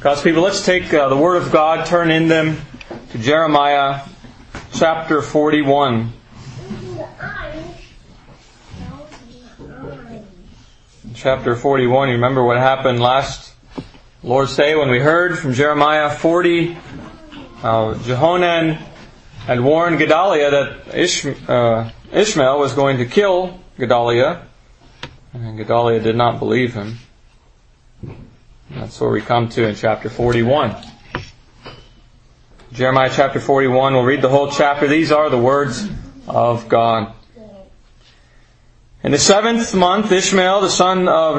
God's people, let's take the Word of God, turn in them to Jeremiah chapter 41. Chapter 41, you remember what happened last Lord's Day when we heard from Jeremiah 40 how Jehonan had warned Gedaliah that Ishmael was going to kill Gedaliah, and Gedaliah did not believe him. That's where we come to in chapter 41. Jeremiah chapter 41, we'll read the whole chapter. These are the words of God. In the 7th month, Ishmael, the son of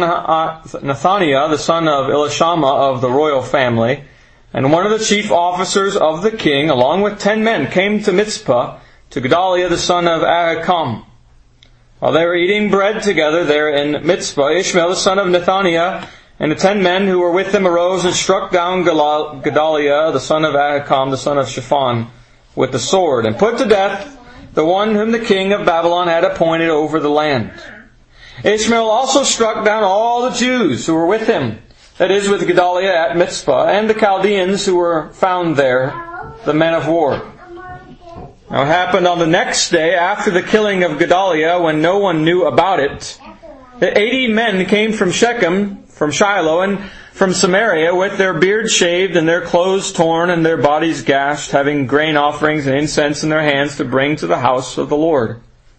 Nethaniah, the son of Elishama of the royal family, and one of the chief officers of the king, along with 10 men, came to Mizpah to Gedaliah, the son of Ahikam. While they were eating bread together there in Mizpah, Ishmael, the son of Nethaniah, and the 10 men who were with him arose and struck down Gedaliah, the son of Ahikam, the son of Shaphan, with the sword, and put to death the one whom the king of Babylon had appointed over the land. Ishmael also struck down all the Jews who were with him, that is, with Gedaliah at Mizpah, and the Chaldeans who were found there, the men of war. Now it happened on the next day after the killing of Gedaliah, when no one knew about it, that 80 men came from Shechem, from Shiloh, and from Samaria, with their beards shaved and their clothes torn and their bodies gashed, having grain offerings and incense in their hands to bring to the house of the Lord.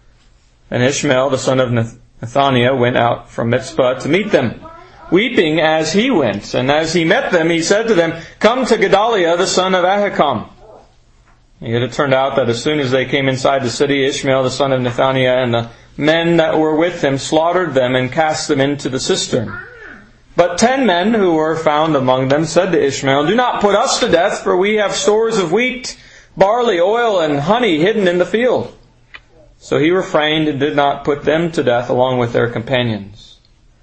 And Ishmael, the son of Nethaniah, went out from Mizpah to meet them, weeping as he went. And as he met them, he said to them, "Come to Gedaliah, the son of Ahikam." Yet it turned out that as soon as they came inside the city, Ishmael, the son of Nethaniah, and the men that were with him slaughtered them and cast them into the cistern. But 10 men who were found among them said to Ishmael, "Do not put us to death, for we have stores of wheat, barley, oil, and honey hidden in the field." So he refrained and did not put them to death along with their companions.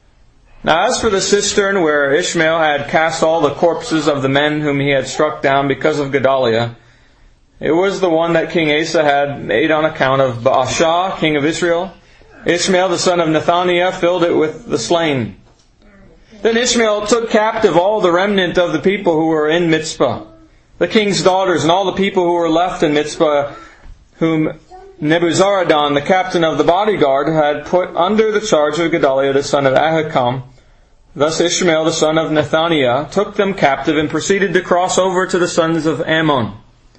Now as for the cistern where Ishmael had cast all the corpses of the men whom he had struck down because of Gedaliah, it was the one that King Asa had made on account of Baasha, king of Israel. Ishmael, the son of Nethaniah, filled it with the slain. Then Ishmael took captive all the remnant of the people who were in Mizpah, the king's daughters, and all the people who were left in Mizpah, whom Nebuzaradan, the captain of the bodyguard, had put under the charge of Gedaliah, the son of Ahikam. Thus Ishmael, the son of Nethaniah, took them captive and proceeded to cross over to the sons of Ammon.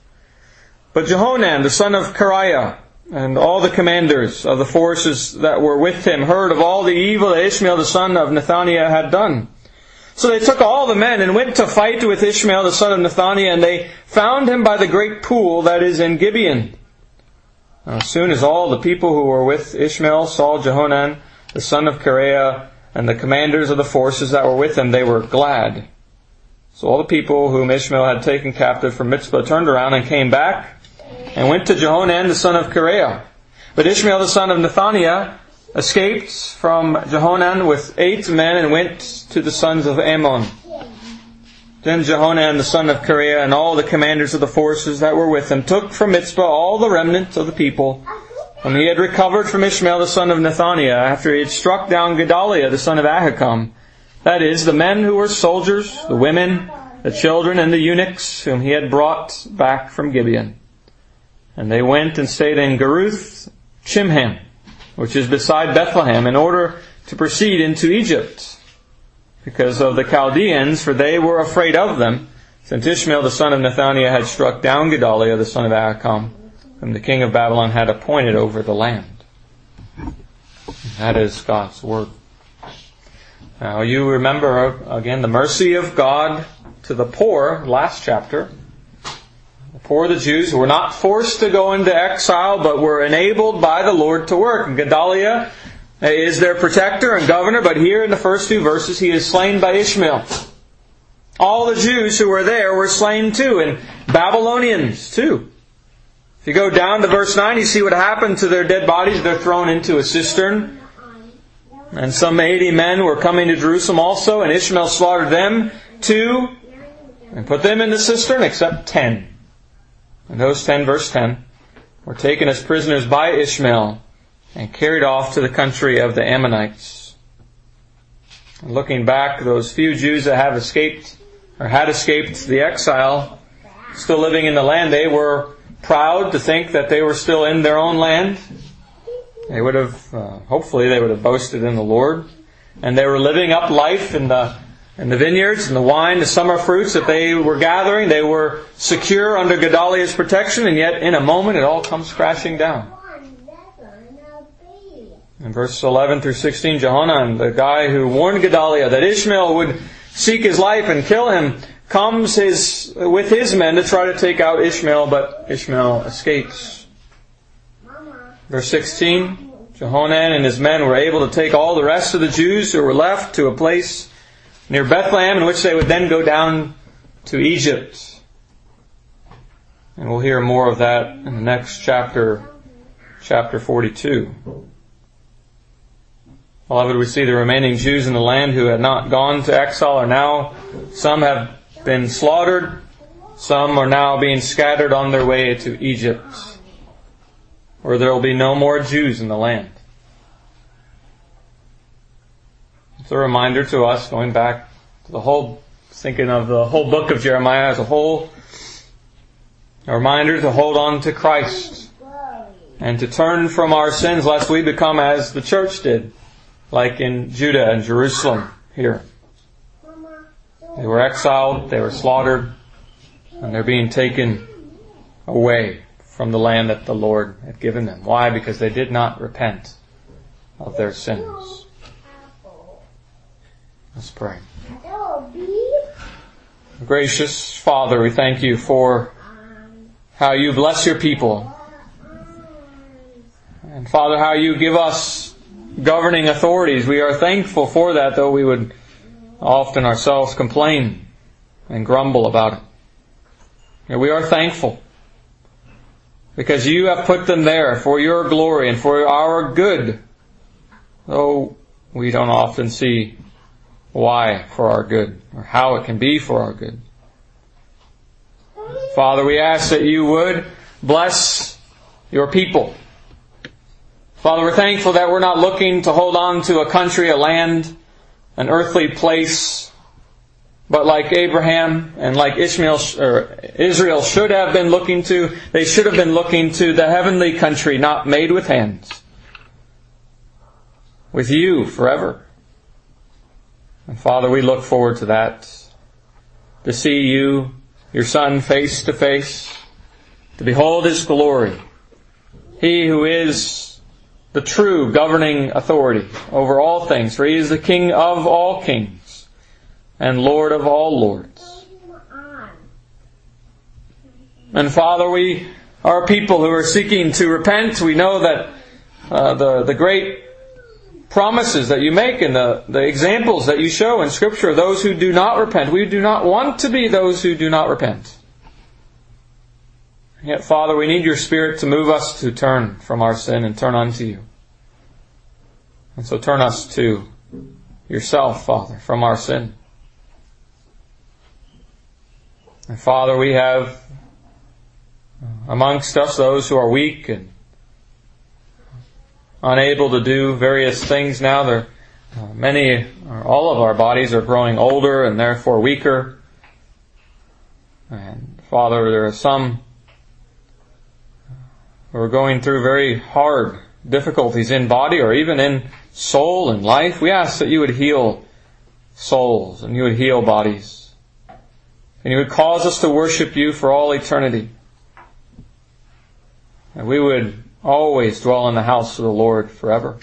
But Jehonan, the son of Kareah, and all the commanders of the forces that were with him heard of all the evil that Ishmael the son of Nethaniah had done. So they took all the men and went to fight with Ishmael the son of Nethaniah, and they found him by the great pool that is in Gibeon. Now, as soon as all the people who were with Ishmael saw Jehonan the son of Kareah and the commanders of the forces that were with him, they were glad. So all the people whom Ishmael had taken captive from Mizpah turned around and came back, and went to Jehonan the son of Kareah. But Ishmael the son of Nethaniah escaped from Jehonan with 8 men and went to the sons of Ammon. Then Jehonan the son of Kareah and all the commanders of the forces that were with him took from Mizpah all the remnant of the people whom he had recovered from Ishmael the son of Nethaniah, after he had struck down Gedaliah the son of Ahikam. That is, the men who were soldiers, the women, the children, and the eunuchs whom he had brought back from Gibeon. And they went and stayed in Geruth Chimham, which is beside Bethlehem, in order to proceed into Egypt, because of the Chaldeans, for they were afraid of them, since Ishmael the son of Nethaniah had struck down Gedaliah the son of Ahikam, whom the king of Babylon had appointed over the land. That is God's word. Now you remember again the mercy of God to the poor, last chapter. The poor, the Jews, who were not forced to go into exile, but were enabled by the Lord to work. And Gedaliah is their protector and governor, but here in the first 2 verses he is slain by Ishmael. All the Jews who were there were slain too, and Babylonians too. If you go down to verse 9, you see what happened to their dead bodies. They're thrown into a cistern. And some 80 men were coming to Jerusalem also, and Ishmael slaughtered them too, and put them in the cistern, except 10. And those 10, verse 10, were taken as prisoners by Ishmael and carried off to the country of the Ammonites. And looking back, those few Jews that have escaped or had escaped the exile, still living in the land, they were proud to think that they were still in their own land. They would have, hopefully they would have boasted in the Lord. And they were living up life in the vineyards and the wine, the summer fruits that they were gathering. They were secure under Gedaliah's protection, and yet in a moment it all comes crashing down. In verse 11 through 16, Johanan, the guy who warned Gedaliah that Ishmael would seek his life and kill him, comes with his men to try to take out Ishmael, but Ishmael escapes. Verse 16, Johanan and his men were able to take all the rest of the Jews who were left to a place near Bethlehem, in which they would then go down to Egypt. And we'll hear more of that in the next chapter, chapter 42. Beloved, we see the remaining Jews in the land who had not gone to exile are now, some have been slaughtered, some are now being scattered on their way to Egypt, where there will be no more Jews in the land. It's a reminder to us, going back to thinking of the whole book of Jeremiah as a whole, a reminder to hold on to Christ and to turn from our sins lest we become as the church did, like in Judah and Jerusalem here. They were exiled, they were slaughtered, and they're being taken away from the land that the Lord had given them. Why? Because they did not repent of their sins. Let's pray. Gracious Father, we thank you for how you bless your people. And Father, how you give us governing authorities. We are thankful for that, though we would often ourselves complain and grumble about it. And we are thankful because you have put them there for your glory and for our good, though we don't often see why for our good or how it can be for our good. Father, we ask that you would bless your people. Father, we're thankful that we're not looking to hold on to a country, a land, an earthly place, but like Abraham and like Israel should have been looking to, they should have been looking to the heavenly country, not made with hands, with you forever. And Father, we look forward to that, to see you, your Son, face to face, to behold His glory. He who is the true governing authority over all things, for He is the King of all kings and Lord of all lords. And Father, we are a people who are seeking to repent. We know that the great promises that you make and the examples that you show in Scripture of those who do not repent. We do not want to be those who do not repent. Yet, Father, we need your Spirit to move us to turn from our sin and turn unto you. And so turn us to yourself, Father, from our sin. And Father, we have amongst us those who are weak and unable to do various things now. Many, or all of our bodies are growing older and therefore weaker. And Father, there are some who are going through very hard difficulties in body or even in soul and life. We ask that you would heal souls and you would heal bodies. And you would cause us to worship you for all eternity. And we would always dwell in the house of the Lord forever.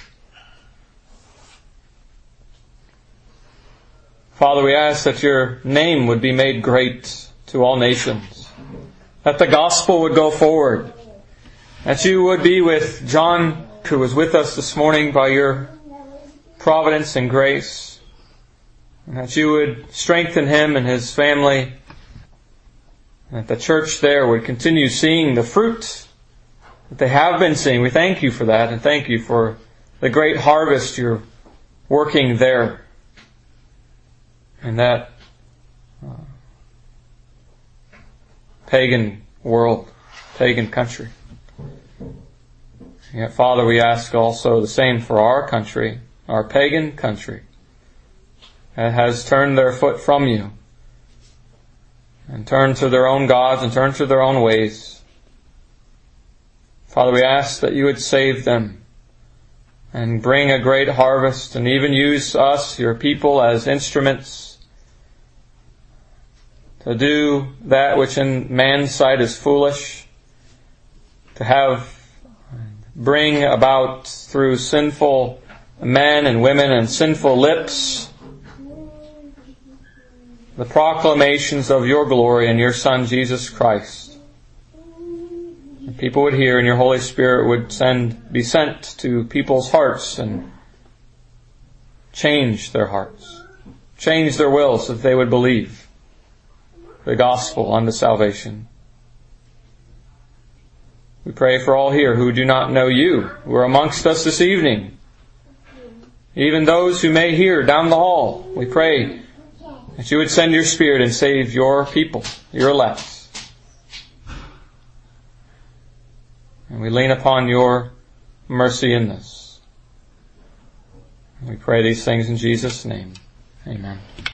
Father, we ask that your name would be made great to all nations, that the gospel would go forward, that you would be with John, who was with us this morning by your providence and grace, and that you would strengthen him and his family, and that the church there would continue seeing the fruit that they have been seeing. We thank you for that, and thank you for the great harvest you're working there in that pagan world, pagan country. Yet, Father, we ask also the same for our country, our pagan country, that has turned their foot from you and turn to their own gods and turn to their own ways. Father, we ask that you would save them and bring a great harvest, and even use us, your people, as instruments to do that which in man's sight is foolish, to bring about through sinful men and women and sinful lips the proclamations of your glory and your Son, Jesus Christ. And people would hear, and your Holy Spirit would be sent to people's hearts and change their hearts, change their wills, so that they would believe the gospel unto salvation. We pray for all here who do not know you, who are amongst us this evening. Even those who may hear down the hall, we pray that you would send your Spirit and save your people, your elect. And we lean upon your mercy in this. We pray these things in Jesus' name. Amen.